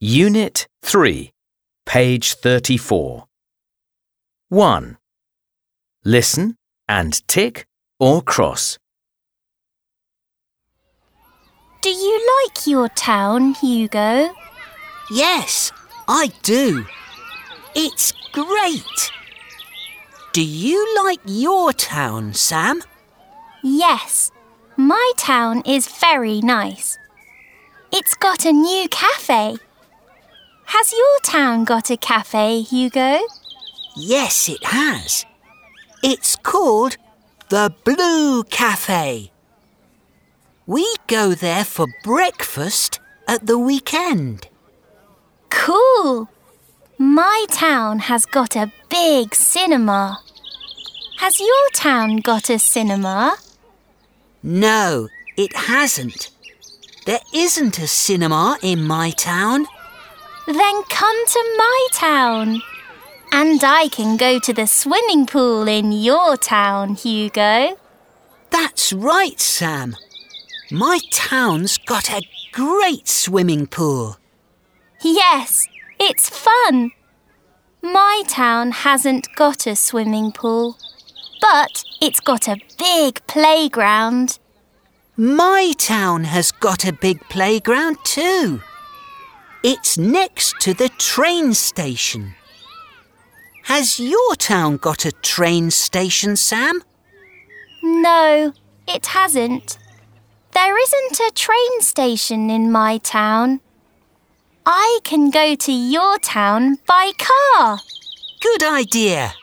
Unit 3, page 34. 1. Listen and tick or cross. Do you like your town, Hugo? Yes, I do. It's great. Do you like your town, Sam? Yes, my town is very nice. It's got a new cafe. Has your town got a cafe, Hugo? Yes, it has. It's called the Blue Cafe. We go there for breakfast at the weekend. Cool! My town has got a big cinema. Has your town got a cinema? No, it hasn't. There isn't a cinema in my town. Then come to my town. And I can go to the swimming pool in your town, Hugo. That's right, Sam. My town's got a great swimming pool. Yes, it's fun. My town hasn't got a swimming pool, but it's got a big playground. My town has got a big playground too. It's next to the train station. Has your town got a train station, Sam? No, it hasn't. There isn't a train station in my town. I can go to your town by car. Good idea.